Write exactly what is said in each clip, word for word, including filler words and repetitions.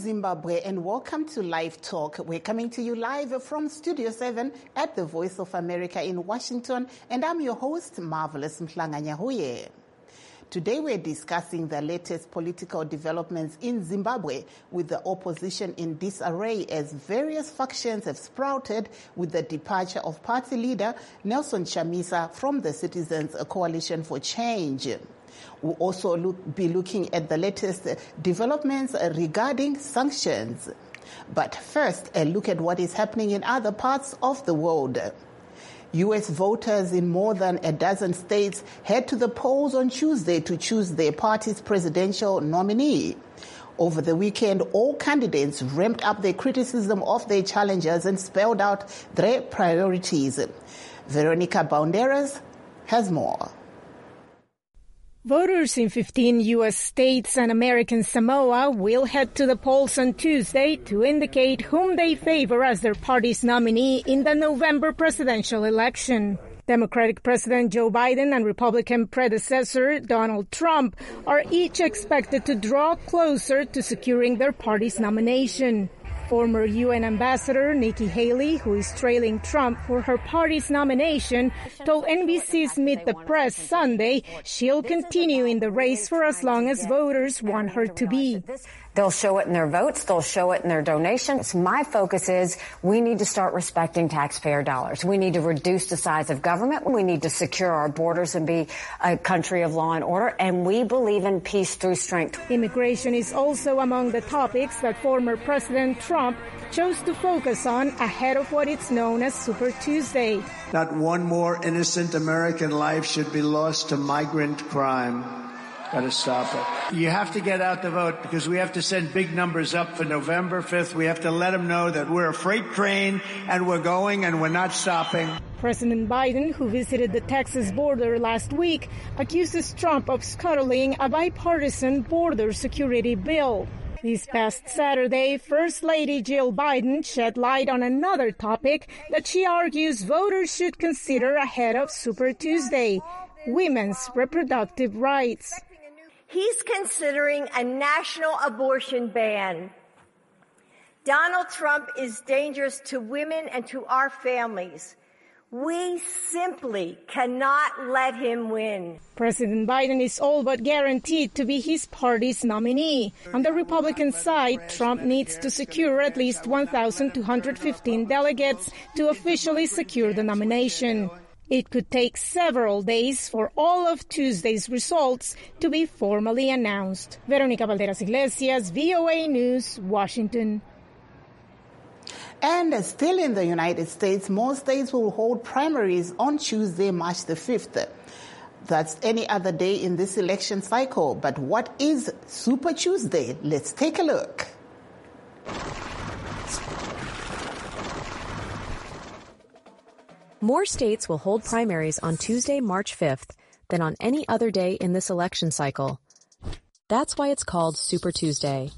Zimbabwe, and welcome to Live Talk. We're coming to you live from Studio seven at the Voice of America in Washington, and I'm your host, Marvelous Mhlanga-Nyahuye. Today we're discussing the latest political developments in Zimbabwe, with the opposition in disarray as various factions have sprouted with the departure of party leader Nelson Chamisa from the Citizens Coalition for Change. We'll also look, be looking at the latest developments regarding sanctions. But first, a look at what is happening in other parts of the world. U S voters in more than a dozen states head to the polls on Tuesday to choose their party's presidential nominee. Over the weekend, all candidates ramped up their criticism of their challengers and spelled out their priorities. Veronica Banderas has more. Voters in fifteen U S states and American Samoa will head to the polls on Tuesday to indicate whom they favor as their party's nominee in the November presidential election. Democratic President Joe Biden and Republican predecessor Donald Trump are each expected to draw closer to securing their party's nomination. Former U N Ambassador Nikki Haley, who is trailing Trump for her party's nomination, told N B C's Meet the Press Sunday she'll continue in the race for as long as voters want her to be. They'll show it in their votes. They'll show it in their donations. My focus is we need to start respecting taxpayer dollars. We need to reduce the size of government. We need to secure our borders and be a country of law and order. And we believe in peace through strength. Immigration is also among the topics that former President Trump chose to focus on ahead of what is known as Super Tuesday. Not one more innocent American life should be lost to migrant crime. Gotta stop it. You have to get out the vote because we have to send big numbers up for November fifth. We have to let them know that we're a freight train and we're going and we're not stopping. President Biden, who visited the Texas border last week, accuses Trump of scuttling a bipartisan border security bill. This past Saturday, First Lady Jill Biden shed light on another topic that she argues voters should consider ahead of Super Tuesday: women's reproductive rights. He's considering a national abortion ban. Donald Trump is dangerous to women and to our families. We simply cannot let him win. President Biden is all but guaranteed to be his party's nominee. On the Republican side, Trump needs to secure at least one thousand two hundred fifteen delegates to officially secure the nomination. It could take several days for all of Tuesday's results to be formally announced. Veronica Valderas Iglesias, V O A News, Washington. And still in the United States, more states will hold primaries on Tuesday, March the fifth. That's any other day in this election cycle. But what is Super Tuesday? Let's take a look. More states will hold primaries on Tuesday, March fifth, than on any other day in this election cycle. That's why it's called Super Tuesday.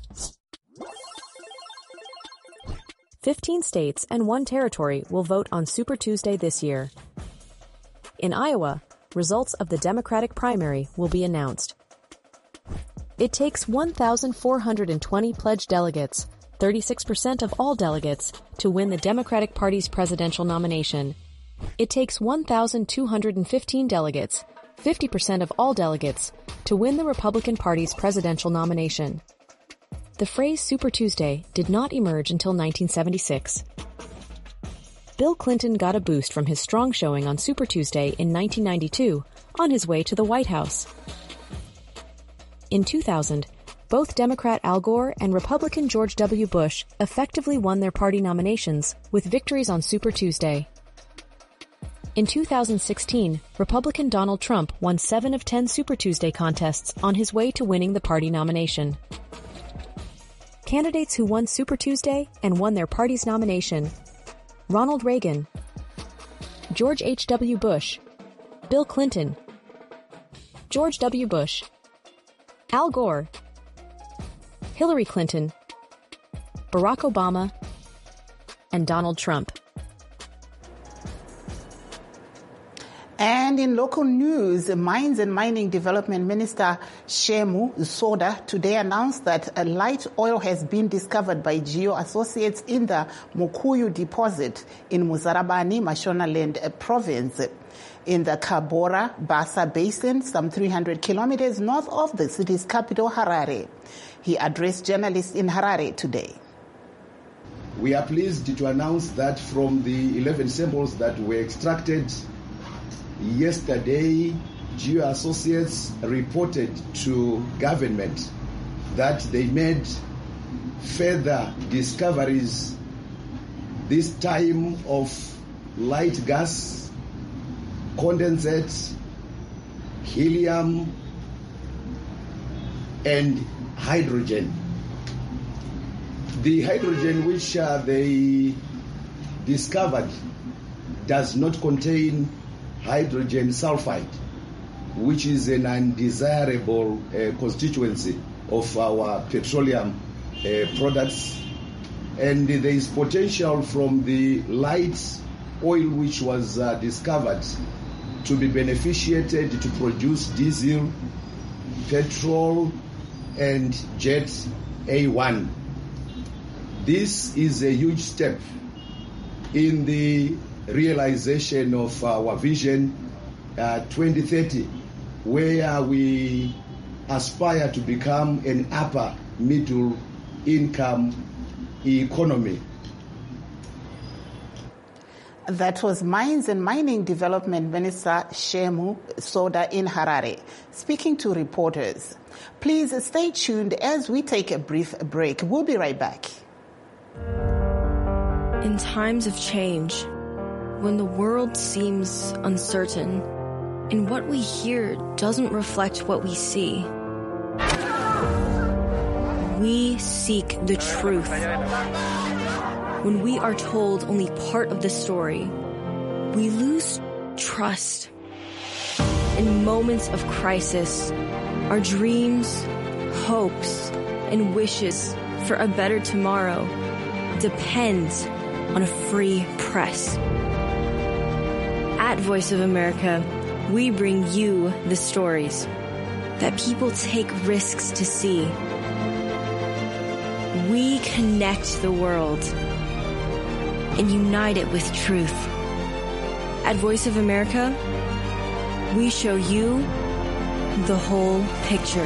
Fifteen states and one territory will vote on Super Tuesday this year. In Iowa, results of the Democratic primary will be announced. It takes one thousand four hundred twenty pledged delegates, thirty-six percent of all delegates, to win the Democratic Party's presidential nomination. It takes one thousand two hundred fifteen delegates, fifty percent of all delegates, to win the Republican Party's presidential nomination. The phrase Super Tuesday did not emerge until nineteen seventy-six. Bill Clinton got a boost from his strong showing on Super Tuesday in nineteen ninety-two on his way to the White House. In two thousand, both Democrat Al Gore and Republican George W. Bush effectively won their party nominations with victories on Super Tuesday. In two thousand sixteen, Republican Donald Trump won seven of ten Super Tuesday contests on his way to winning the party nomination. Candidates who won Super Tuesday and won their party's nomination: Ronald Reagan, George H W. Bush, Bill Clinton, George W. Bush, Al Gore, Hillary Clinton, Barack Obama, and Donald Trump. And And in local news, Mines and Mining Development Minister Shemu Soda today announced that a light oil has been discovered by Geo Associates in the Mukuyu deposit in Muzarabani, Mashonaland province, in the Kabora Bassa Basin, some three hundred kilometers north of the city's capital, Harare. He addressed journalists in Harare today. We are pleased to announce that from the eleven samples that were extracted yesterday, Geo Associates reported to government that they made further discoveries, this time of light gas, condensate, helium, and hydrogen. The hydrogen which uh, they discovered does not contain hydrogen sulfide, which is an undesirable uh, constituency of our petroleum uh, products. And there is potential from the light oil which was uh, discovered to be beneficiated to produce diesel, petrol, and jet A one. This is a huge step in the realization of our vision uh, twenty thirty, where we aspire to become an upper middle income economy. That was Mines and Mining Development Minister Shemu Soda in Harare, speaking to reporters. Please stay tuned as we take a brief break. We'll be right back. In times of change, when the world seems uncertain and what we hear doesn't reflect what we see, we seek the truth. When we are told only part of the story, we lose trust. In moments of crisis, our dreams, hopes, and wishes for a better tomorrow depends on a free press. At Voice of America, we bring you the stories that people take risks to see. We connect the world and unite it with truth. At Voice of America, we show you the whole picture.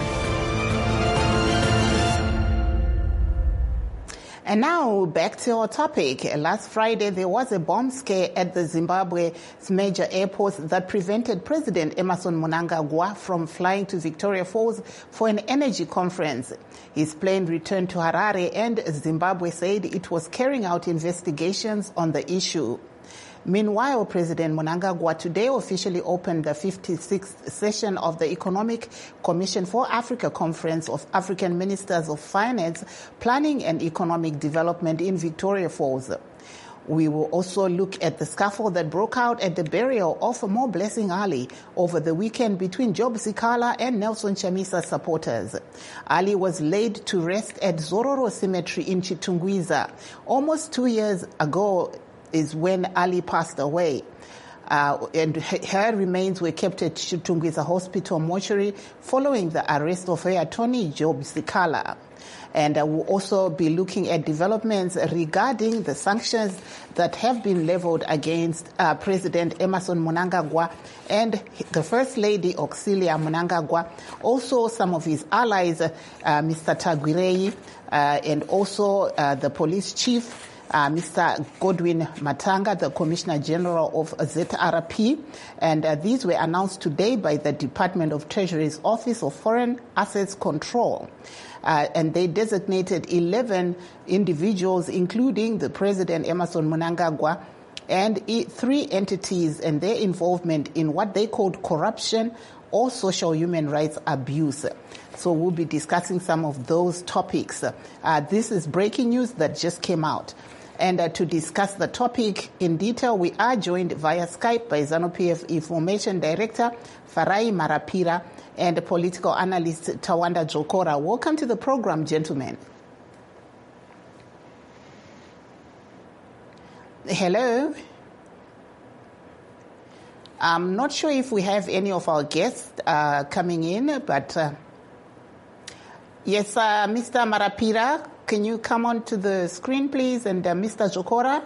And now back to our topic. Last Friday, there was a bomb scare at the Zimbabwe's major airports that prevented President Emmerson Mnangagwa from flying to Victoria Falls for an energy conference. His plane returned to Harare, and Zimbabwe said it was carrying out investigations on the issue. Meanwhile, President Mnangagwa today officially opened the fifty-sixth session of the Economic Commission for Africa Conference of African Ministers of Finance, Planning and Economic Development in Victoria Falls. We will also look at the scuffle that broke out at the burial of Mo Blessing Ali over the weekend between Job Sikala and Nelson Chamisa supporters. Ali was laid to rest at Zororo Cemetery in Chitungwiza. Almost two years ago is when Ali passed away. Uh, and her remains were kept at Chitungwiza Hospital mortuary following the arrest of her attorney, Job Sikala. And uh, we'll also be looking at developments regarding the sanctions that have been leveled against uh, President Emmerson Mnangagwa and the First Lady Auxilia Mnangagwa, also some of his allies, uh, Mister Tagwirei, uh, and also uh, the police chief, Uh, Mister Godwin Matanga, the Commissioner General of Z R P, and uh, these were announced today by the Department of Treasury's Office of Foreign Assets Control. Uh, and they designated eleven individuals, including the President Emmerson Mnangagwa, and e- three entities and their involvement in what they called corruption or social human rights abuse. So we'll be discussing some of those topics. Uh, this is breaking news that just came out. And uh, to discuss the topic in detail, we are joined via Skype by ZANU-P F Information Director Farai Marapira and political analyst Tawanda Jokora. Welcome to the program, gentlemen. Hello. I'm not sure if we have any of our guests uh, coming in, but uh, yes, uh, Mister Marapira, can you come on to the screen, please? And uh, Mister Jokora?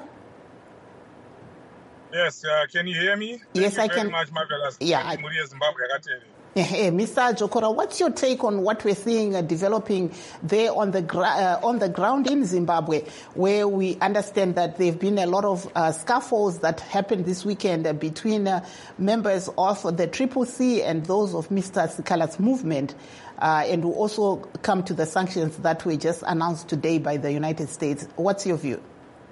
Yes, uh, can you hear me? Thank yes, you I very can. Much, marvelous. Yeah. I... Hey, Mister Jokora, what's your take on what we're seeing uh, developing there on the gra- uh, on the ground in Zimbabwe, where we understand that there have been a lot of uh, scuffles that happened this weekend uh, between uh, members of the Triple C and those of Mister Sikala's movement, uh, and will also come to the sanctions that were just announced today by the United States. What's your view?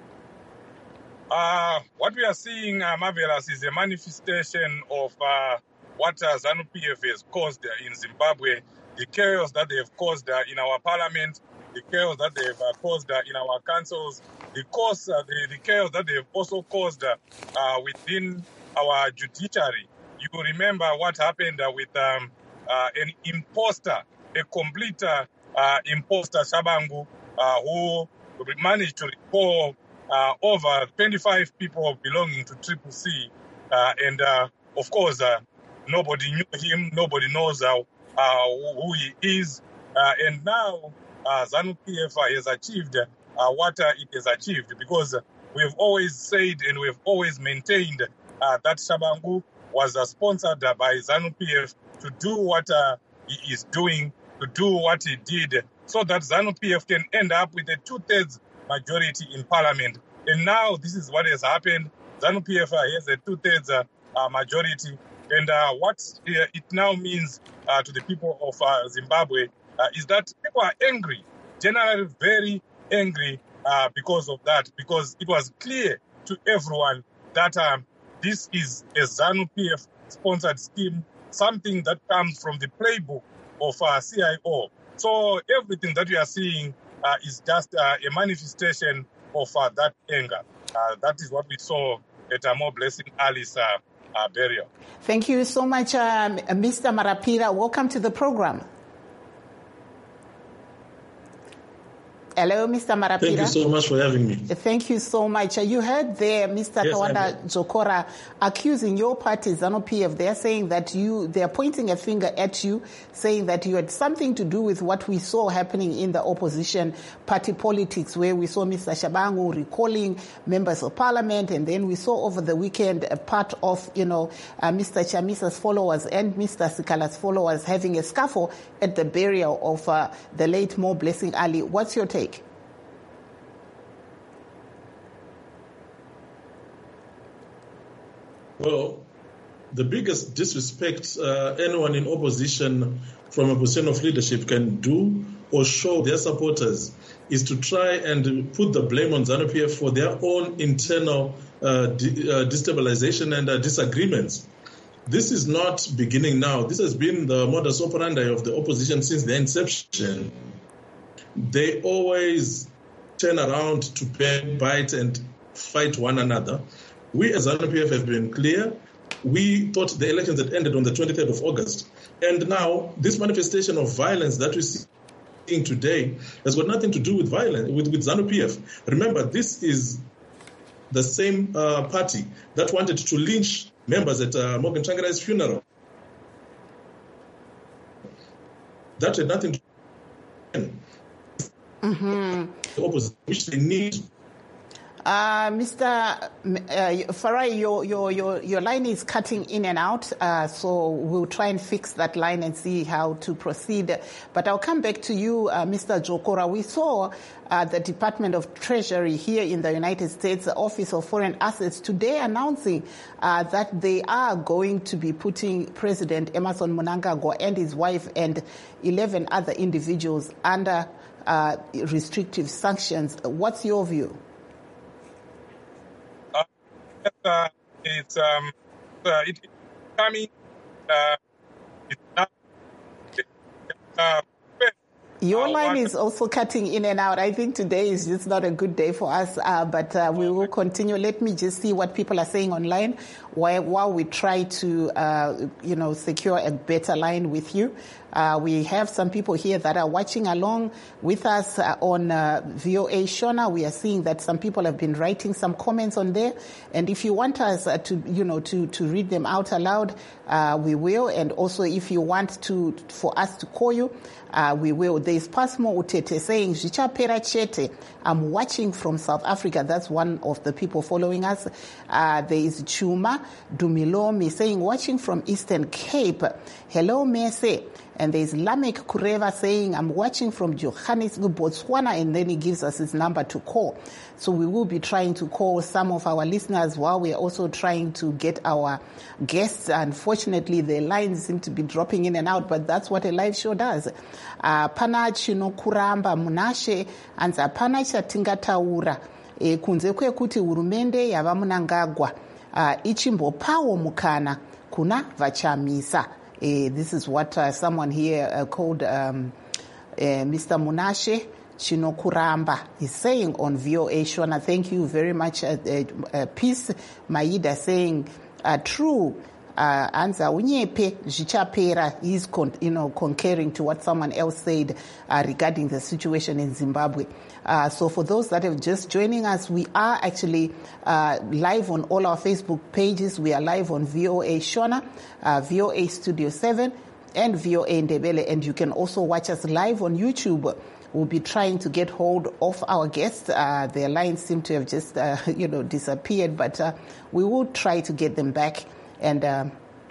Uh, what we are seeing, uh, marvelous, is a manifestation of uh, what uh, ZANU-P F has caused uh, in Zimbabwe, the chaos that they have caused uh, in our parliament, the chaos that they have uh, caused uh, in our councils, the, cause, uh, the, the chaos that they have also caused uh, uh, within our judiciary. You remember what happened uh, with um, uh, an imposter, a complete uh, uh, imposter, Shabangu, uh, who managed to recall uh, over twenty-five people belonging to Triple C, uh, and uh, of course, uh, nobody knew him. Nobody knows uh, uh, who he is. Uh, and now uh, ZANU-P F has achieved uh, what uh, it has achieved, because we have always said and we have always maintained uh, that Shabangu was uh, sponsored uh, by ZANU-P F to do what uh, he is doing, to do what he did, so that ZANU-P F can end up with a two-thirds majority in parliament. And now this is what has happened. ZANU-P F has a two-thirds uh, uh, majority. And uh, what uh, it now means uh, to the people of uh, Zimbabwe uh, is that people are angry, generally very angry uh, because of that, because it was clear to everyone that um, this is a ZANU-P F-sponsored scheme, something that comes from the playbook of uh, C I O. So everything that we are seeing uh, is just uh, a manifestation of uh, that anger. Uh, that is what we saw at uh, More Blessing Ali's uh, uh, burial. Thank you so much, um, Mister Marapira. Welcome to the program. Hello, Mister Marapira. Thank you so much for having me. Thank you so much. You heard there Mister Yes, Kawanda Jokora accusing your party, ZANU-P F. They're saying that you, they're pointing a finger at you, saying that you had something to do with what we saw happening in the opposition party politics, where we saw Mister Shabangu recalling members of parliament, and then we saw over the weekend a part of, you know, uh, Mister Chamisa's followers and Mister Sikala's followers having a scuffle at the burial of uh, the late More Blessing Ali. What's your take? Well, the biggest disrespect uh, anyone in opposition from a position of leadership can do or show their supporters is to try and put the blame on ZANU-P F for their own internal uh, de- uh, destabilization and uh, disagreements. This is not beginning now. This has been the modus operandi of the opposition since their inception. They always turn around to bite and fight one another. We as ZANU-P F have been clear. We thought the elections had ended on the twenty-third of August. And now this manifestation of violence that we're seeing today has got nothing to do with violence, with, with ZANU-P F. Remember, this is the same uh, party that wanted to lynch members at uh, Morgan Tsvangirai's funeral. That had nothing to do with mm-hmm. the opposite, which they need. Uh, Mister Uh, Farai, your, your, your, your line is cutting in and out, uh, so we'll try and fix that line and see how to proceed. But I'll come back to you, uh, Mister Jokora. We saw uh, the Department of Treasury here in the United States, the Office of Foreign Assets, today announcing uh, that they are going to be putting President Emmerson Mnangagwa and his wife and eleven other individuals under uh, restrictive sanctions. What's your view? Uh, it's um, uh, it, it's coming. Uh, it's not, uh, Your uh, line what... is also cutting in and out. I think today is just not a good day for us, uh, but uh, we will continue. Let me just see what people are saying online while, while we try to, uh, you know, secure a better line with you. Uh, we have some people here that are watching along with us uh, on uh, V O A Shona. We are seeing that some people have been writing some comments on there. And if you want us uh, to, you know, to, to read them out aloud, uh, we will. And also if you want to, for us to call you, uh, we will. There is Pasmo Utete saying, Zvichapera Chete, I'm watching from South Africa. That's one of the people following us. Uh, there is Chuma Dumilomi saying, watching from Eastern Cape. Hello, Mese. And there's Lamek Kureva saying, I'm watching from Johannesburg, Botswana, and then he gives us his number to call. So we will be trying to call some of our listeners while we are also trying to get our guests. Unfortunately, the lines seem to be dropping in and out, but that's what a live show does. Uh, pana chino kuramba munashe, anza pana chatingataura. E, kunze kwekuti hurumende yava Mnangagwa. Uh, ichimbopawo mukana kuna vachamisa. Uh, this is what uh, someone here uh, called um, uh, Mister Munashe Chinokuramba is saying on V O A Shona. Thank you very much. Uh, uh, uh, Peace Maida saying, uh, true, uh, Anza Unyepe Zvichapera is con- you know, concurring to what someone else said uh, regarding the situation in Zimbabwe. Uh, so for those that are just joining us, we are actually uh, live on all our Facebook pages. We are live on V O A Shona, uh, V O A Studio seven, and V O A Ndebele. And you can also watch us live on YouTube. We'll be trying to get hold of our guests. Uh, their lines seem to have just, uh, you know, disappeared, but uh, we will try to get them back. And uh,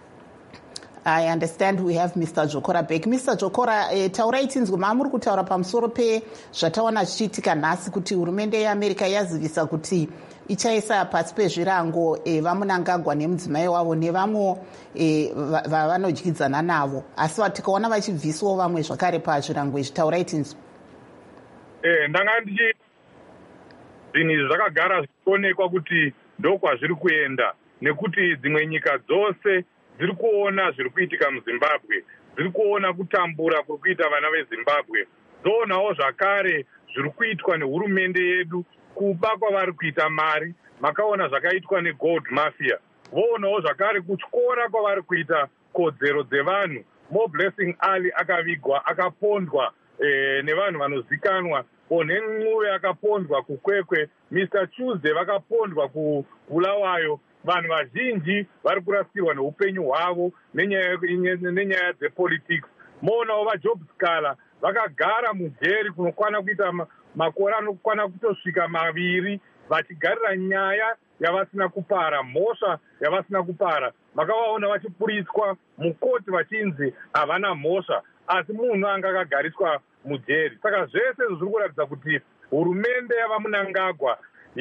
I understand we have Mister Jokora back. Mister Jokora, eh, taura itinzwa maamuri kutaura pamusoro pe zvataona zvichiitika nhasi kuti hurumende yeAmerica yazivisa kuti ichaisa pasi pezvirango eh, vaMnangagwa nemudzimai wavo nevamwe eh, vavanodyidzana navo. Asi tikaona vachibviswawo vamwe zvakare pazvirango izvi, taura itinzwa. Eh, ndanga ndichi zvinhu izvi zvakagara zvichionekwa kuti ndokwazviri kuenda, nekuti dzimwe nyika dzose dziri kuona zviri kuitika muZimbabwe, dziri kuona kutambura kuri kuita vana veZimbabwe, dzoonawo zvakare zviri kuitwa nehurumende yedu, kuba kwavari kuita mari. Makaona zvakaitwa negold mafia, voonawo zvakare kutyora kwavari kuita kodzero dzevanhu. Mo Blessing Ali akavigwa akapondwa eh, nevanhu vanozikanwa. Onhen'uve akapondwa kukwekwe, Mister Tuesday vakapondwa kuBulawayo. Vanhu vazhinji vari kurasirwa neupenyu hwavo nenyaya dzepolitics. Moonawo vaJob Scala vakagara mujeri kunokwana kuita makore anokwana kutosvika maviri vachigarira nyaya yavasina kupara, mhosva yavasina kupara. Makavaona vachipuritswa mukoti vachinzi havana mhosva, asi munhu anga akagariswa mujeri. Saka zvese zviri kuratidza kuti hurumende yavaMnangagwa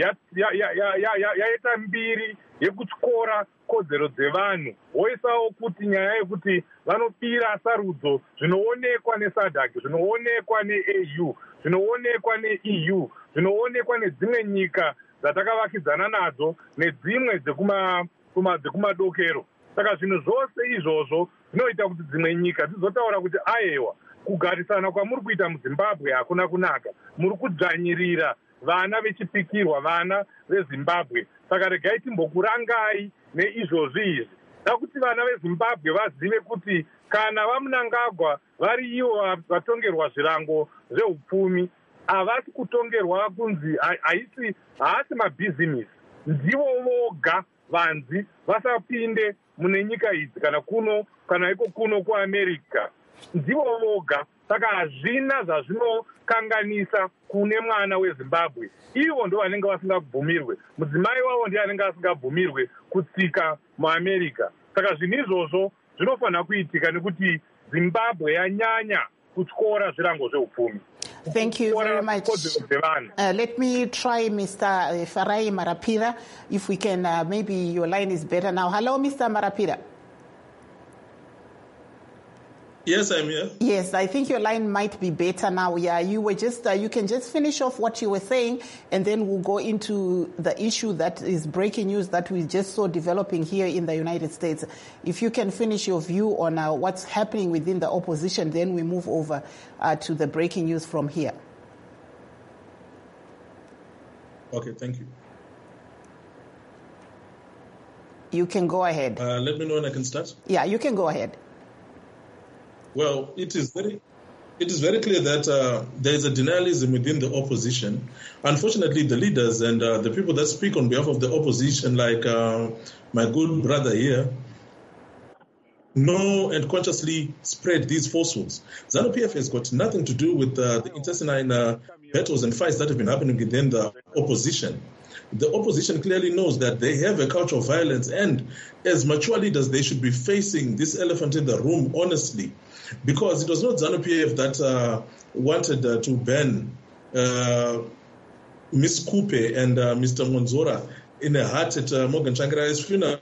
yaita mbiri yekutyora kodzero dzevanhu, voisawo kuti nyaya yekuti vanobira sarudzo zvinoonekwa nesadhaki, zvinoonekwa neA U, zvinoonekwa neE U, zvinoonekwa nedzimwe nyika dzatakavakidzana nadzo nedzimwe dzekumadokero. Saka zvinhu zvose izvozvo zvinoita kuti dzimwe nyika dzizotaura kuti aiwa, kugarisana kwamuri kuita muZimbabwe hakuna kunaka, muri kudzvanyirira vana vechipikirwa, vana veZimbabwe. Saka regai timbokurangai neizvozvi izvi, nakuti vana veZimbabwe vazive kuti kana vaMnangagwa vari ivo vatongerwa zvirango zveupfumi, havasi kutongerwa kunzi haisi haasi mabhizinesi, ndivo voga vanzi vasapinde mune nyika idzi kana kuno kana iko kuno kuAmerica, ndivo voga. Saka hazvina zvazvinokanganisa kune mwana weZimbabwe. Ivo ndo vanenge vasingabvumirwe, mudzimai wavo ndiye anenge asingabvumirwe kutsika muAmerica. Saka zvinhu izvozvo zvinofanira kuitika nekuti Zimbabwe yanyanya kutyora zvirango zveupfumi. Thank you very much. Uh, let me try Mister Farai Marapira, if we can, uh, maybe your line is better now. Hello, Mister Marapira. Yes, I'm here. Yes, I think your line might be better now. Yeah, you were just, uh, you can just finish off what you were saying, and then we'll go into the issue that is breaking news that we just saw developing here in the United States. If you can finish your view on uh, what's happening within the opposition, then we move over uh, to the breaking news from here. Okay, thank you. You can go ahead. Uh, let me know when I can start. Yeah, you can go ahead. Well, it is very, it is very clear that uh, there is a denialism within the opposition. Unfortunately, the leaders and uh, the people that speak on behalf of the opposition, like uh, my good brother here, know and consciously spread these falsehoods. ZANU-P F has got nothing to do with uh, the intestine uh, battles and fights that have been happening within the opposition. The opposition clearly knows that they have a culture of violence, and as mature leaders, they should be facing this elephant in the room honestly. Because it was not ZANU-P F that uh, wanted uh, to ban uh, Miss Kupe and uh, Mister Monzora in a hut at uh, Morgan Tsvangirai's funeral.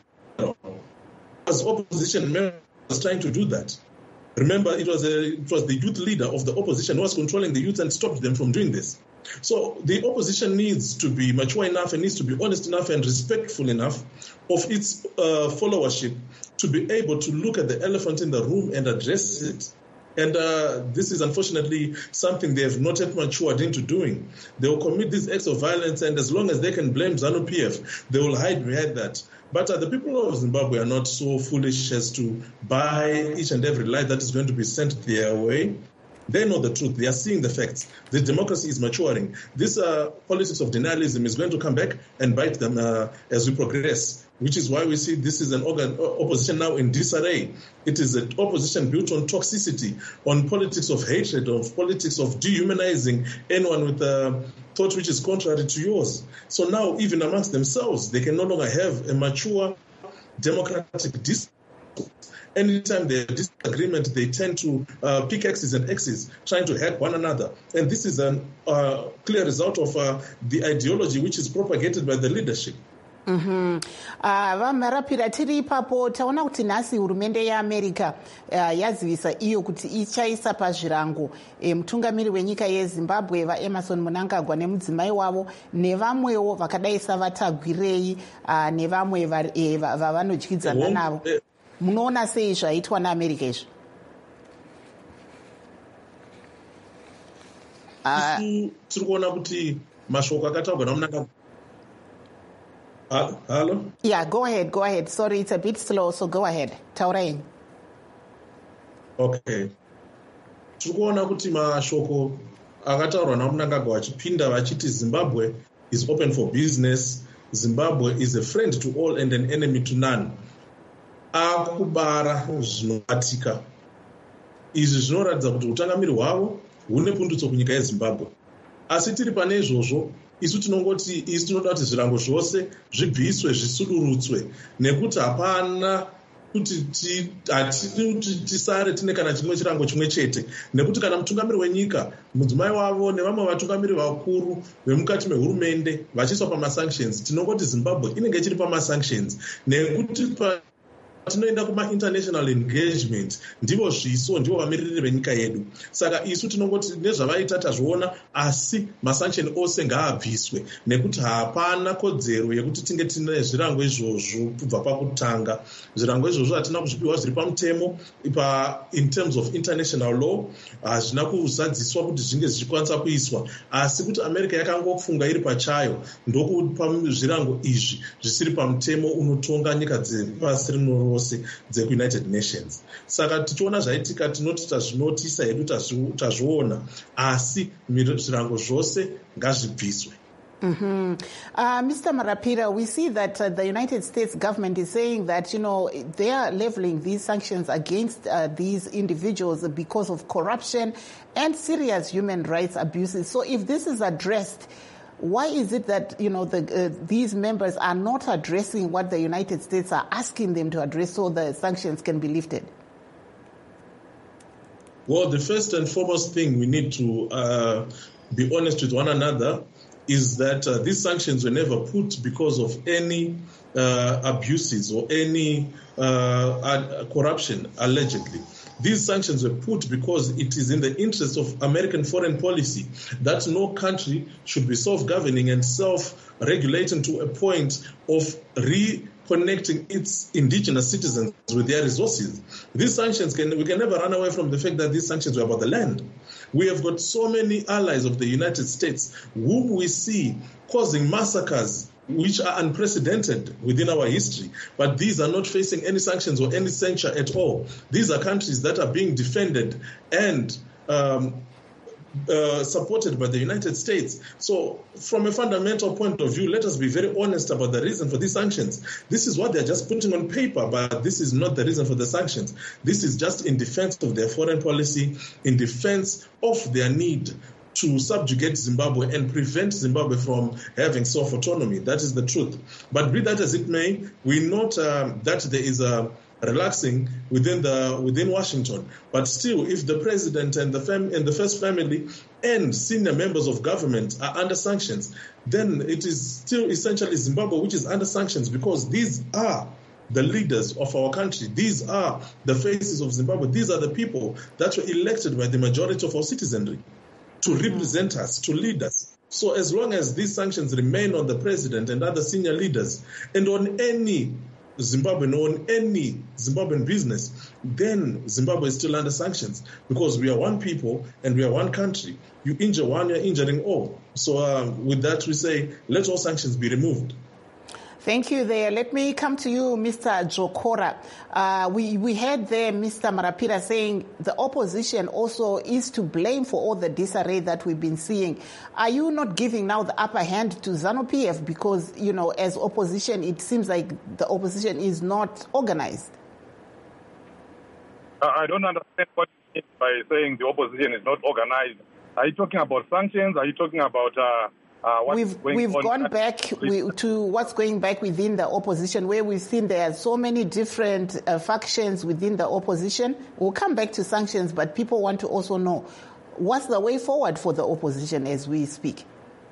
As opposition members trying to do that. Remember, it was, a, it was the youth leader of the opposition who was controlling the youth and stopped them from doing this. So the opposition needs to be mature enough and needs to be honest enough and respectful enough of its uh, followership to be able to look at the elephant in the room and address it. And uh, this is unfortunately something they have not yet matured into doing. They will commit these acts of violence, and as long as they can blame ZANU-P F, they will hide behind that. But uh, the people of Zimbabwe are not so foolish as to buy each and every lie that is going to be sent their way. They know the truth. They are seeing the facts. The democracy is maturing. This uh, politics of denialism is going to come back and bite them uh, as we progress, which is why we see this is an organ, opposition now in disarray. It is an opposition built on toxicity, on politics of hatred, of politics of dehumanizing anyone with a thought which is contrary to yours. So now, even amongst themselves, they can no longer have a mature democratic discourse. Anytime there's disagreement, they tend to uh, pick X's and X's, trying to hack one another. And this is a uh, clear result of uh, the ideology which is propagated by the leadership. Mm-hmm. Uh, vamarapira tiri ipapo taona kuti nhasi hurumende yeamerica uh, yazivisa iyo kuti ichaisa pazvirango e, mutungamiri wenyika yezimbabwe vaEmmerson Mnangagwa nemudzimai wavo nevamwewo vakadai savatagwirei uh, nevamwe vavanodyidzana e, navo e, munoona sei zvaitwa naamerica izvi? Isu tiri kuona kuti mashoko akataurwa naMnangagwa. Hello? Yeah, go ahead, go ahead. Sorry, it's a bit slow, so go ahead. Taurain. Okay. Tiri kuona kuti mashoko akataurwa naMnangagwa achipinda vachiti Zimbabwe is open for business, Zimbabwe is a friend to all and an enemy to none. Akubara zvinobatika. Izvi zvinoratidza kuti utangamiri hwavo hune pundutso kunyika yeZimbabwe. Asi tiri pane izvozvo, isu tinongoti isu tinoda kuti zvirango zvose zvibviswe zvisudurutswe, nekuti hapana kuti tisare tine kana chimwe chirango chimwe chete, nekuti kana mutungamiri wenyika, mudzimai wavo nevamwe vatungamiri vakuru vemukati mehurumende vachiiswa pamasanctions, tinongoti Zimbabwe inenge ichiri pamasanctions, nekuti pa tinoenda kuma-international engagement ndivo zviso, ndivo vamiriri venyika yedu. Saka isu tinongoti nezvavaita tazviona, asi masanction ose ngaabviswe, nekuti hapana kodzero yekuti tinge tine zvirango izvozvo kubva pakutanga. Zvirango izvozvo hatina kuzvipiwa zviri pamutemo pa in terms of international law, hazvina kuzadziswa kuti zvinge zvichikwanisa kuiswa, asi kuti America yakangofunga iri pachayo ndokupa zvirango izvi zvisiri pamutemo unotonga nyika dzepasi rino rose dzekuunited nations. Saka tichiona zvaitika tinoti tazvinotisa hedu tazviona, asi zvirango zvose ngazvibviswe. Mm-hmm. Uh, Mister Marapira, we see that uh, the United States government is saying that, you know, they are leveling these sanctions against uh, these individuals because of corruption and serious human rights abuses. So if this is addressed, why is it that, you know, the, uh, these members are not addressing what the United States are asking them to address so the sanctions can be lifted? Well, the first and foremost thing we need to uh, be honest with one another is that uh, these sanctions were never put because of any uh, abuses or any uh, corruption, allegedly. These sanctions were put because it is in the interest of American foreign policy that no country should be self-governing and self-regulating to a point of reconnecting its indigenous citizens with their resources. These sanctions, can we can never run away from the fact that these sanctions were about the land. We have got so many allies of the United States whom we see causing massacres which are unprecedented within our history, but these are not facing any sanctions or any censure at all. These are countries that are being defended and um, uh, supported by the United States. So from a fundamental point of view, let us be very honest about the reason for these sanctions. This is what they're just putting on paper, but this is not the reason for the sanctions. This is just in defense of their foreign policy, in defense of their need to subjugate Zimbabwe and prevent Zimbabwe from having self-autonomy. That is the truth. But be that as it may, we note um, that there is a relaxing within the within Washington. But still, if the president and the fam- and the first family and senior members of government are under sanctions, then it is still essentially Zimbabwe which is under sanctions, because these are the leaders of our country. These are the faces of Zimbabwe. These are the people that were elected by the majority of our citizenry to represent us, to lead us. So as long as these sanctions remain on the president and other senior leaders and on any Zimbabwean, on any Zimbabwean business, then Zimbabwe is still under sanctions, because we are one people and we are one country. You injure one, you're injuring all. So uh, with that, we say, let all sanctions be removed. Thank you there. Let me come to you, Mister Jokora. Uh, we, we heard there Mister Marapira saying the opposition also is to blame for all the disarray that we've been seeing. Are you not giving now the upper hand to ZANU-P F? Because, you know, as opposition, it seems like the opposition is not organized. Uh, I don't understand what you mean by saying the opposition is not organized. Are you talking about sanctions? Are you talking about... Uh Uh, we've we've gone back we, to what's going back within the opposition, where we've seen there are so many different uh, factions within the opposition. We'll come back to sanctions, but people want to also know what's the way forward for the opposition as we speak.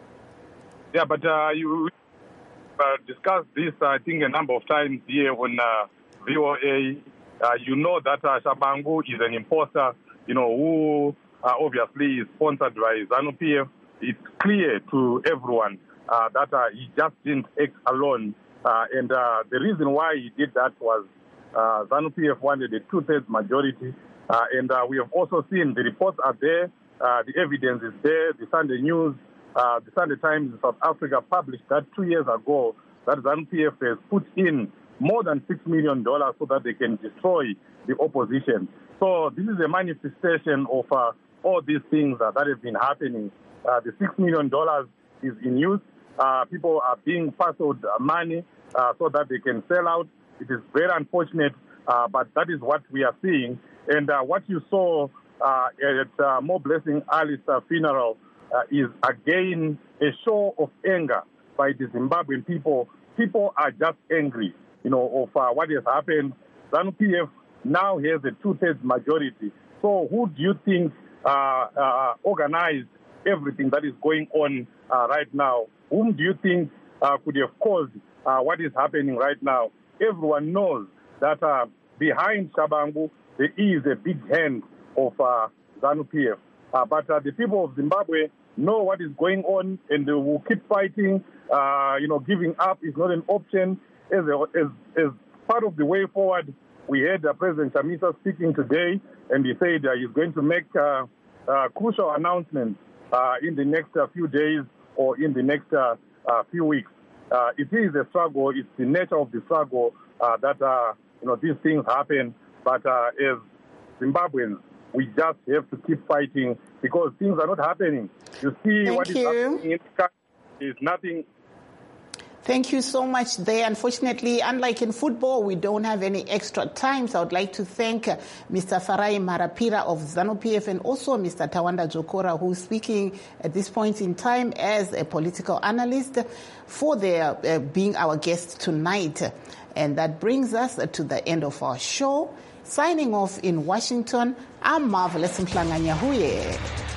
Yeah, but uh, you uh, discussed this, I think, a number of times here on uh, V O A. Uh, you know that uh, Shabangu is an imposter, you know, who uh, obviously is sponsored by ZANU-P F. It's clear to everyone uh, that uh, he just didn't act alone. Uh, and uh, the reason why he did that was uh, ZANU-P F wanted a two-thirds majority. Uh, and uh, we have also seen the reports are there. Uh, the evidence is there. The Sunday News, uh, the Sunday Times in South Africa published that two years ago that ZANU-P F has put in more than six million dollars so that they can destroy the opposition. So this is a manifestation of uh, all these things uh, that have been happening. Uh, the six million dollars is in use. Uh, people are being parceled money uh, so that they can sell out. It is very unfortunate, uh, but that is what we are seeing. And uh, what you saw uh, at uh, Mo Blessing Alice's uh, funeral uh, is, again, a show of anger by the Zimbabwean people. People are just angry, you know, of uh, what has happened. ZANU-P F now has a two-thirds majority. So who do you think uh, uh, organized everything that is going on uh, right now? Whom do you think uh, could have caused uh, what is happening right now? Everyone knows that uh, behind Shabangu, there is a big hand of uh, ZANU-P F. Uh, but uh, the people of Zimbabwe know what is going on, and they will keep fighting. Uh, you know, giving up is not an option. As, a, as, as part of the way forward, we heard uh, President Chamisa speaking today, and he said uh, he's going to make uh, uh, crucial announcements Uh, in the next uh, few days or in the next uh, uh, few weeks. Uh, it is a struggle. It's the nature of the struggle uh, that, uh, you know, these things happen. But uh, as Zimbabweans, we just have to keep fighting because things are not happening. You see Thank what is you. happening in the country is nothing. Thank you so much there. Unfortunately, unlike in football, we don't have any extra time. So I would like to thank uh, Mister Farai Marapira of ZANU-P F and also Mister Tawanda Jokora, who's speaking at this point in time as a political analyst, for their uh, being our guest tonight. And that brings us uh, to the end of our show. Signing off in Washington, I'm Marvelous Mhlanga Nyahuye.